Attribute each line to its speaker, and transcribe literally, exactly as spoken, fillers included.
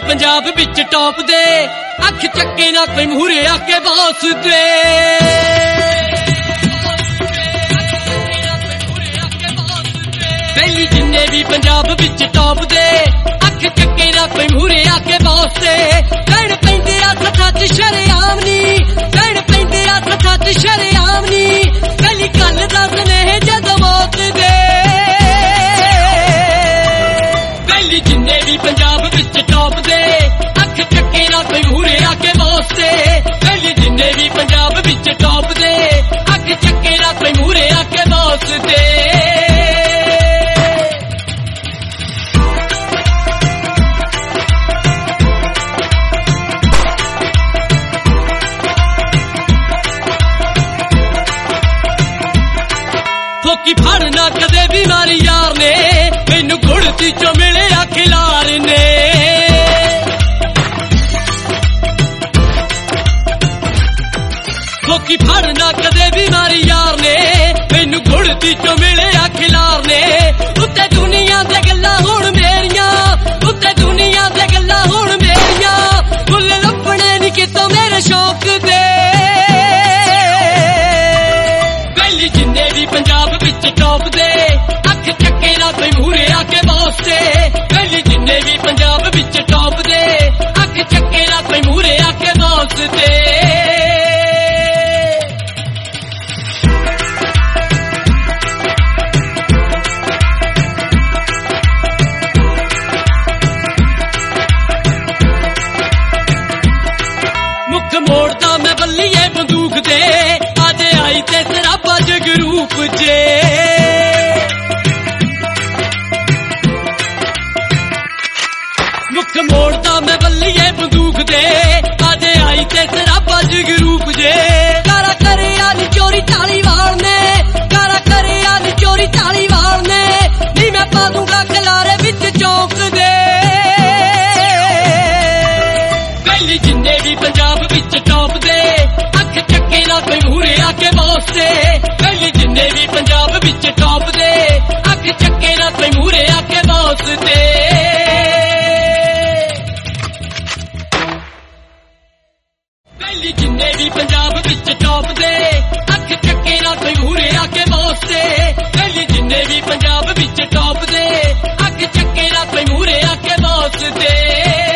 Speaker 1: पंजाब विच top दे अख चक्के ना कोई मूहरे आके बॉस दे। पहली जिन्ने भी पंजाब विच टॉप दे अख चक्के ना कोई मूहरे आके बॉस दे। कहण पैंदे आ सथा च शरेआम नी, कहण पैंदे आ सथा च शरेआम नी, पहली गल दस ने जदों मौत दे। पहली जिन्ने भी पंजाब विच टॉप दे अख चक्के ना कोई मूहरे आके बॉस दे। पहली जिन्ने भी पंजाब विच टॉप दे अख चक्के ना कोई मूहरे आके बॉस दे। फोकी फड़ना कदे भी मारी यार ने, मैनू गुड़ती चो मिले आ खिलार ने। फोकी फड़ना कदे भी मारी यार ने, मैनू गुड़ती चो मिले आ खिलार ने। उत्ते दुनिया दे गल्लां हुण मेरियां, उत्ते दुनिया दे गल्लां हुण मेरियां, फुल लपने नी कितों मेरे शौक दे। पहली जिन्ने भी पंजाब विच टॉप दे अख चक्के ना कोई मूहरे आके बॉस दे। पहली जिन्ने भी पंजाब विच टॉप दे अख चक्के ना कोई मूहरे आके बॉस दे। मुख मोड़दा मैं बल्लीए बंदूक दे, अज आई ते सराबा जगरूप जे। मुख मोड़दा मैं बल्लीए बंदूक दे, अज आई ते सराबा जगरूप जे। कारा करे आली चोरी ताली वाल ने, कारा करे आली चोरी ताली वाल ने, नी मैं पा दूंगा खलारे विच चौक दे। पहली जिन्ने भी पंजाब विच टॉप दे अख चक्के ना कोई मूहरे आके बॉस दे। पहली जिन्ने भी पंजाब विच टॉप दे अख चक्के ना कोई मूहरे आके बॉस दे। पहली जिन्ने भी पंजाब विच टॉप दे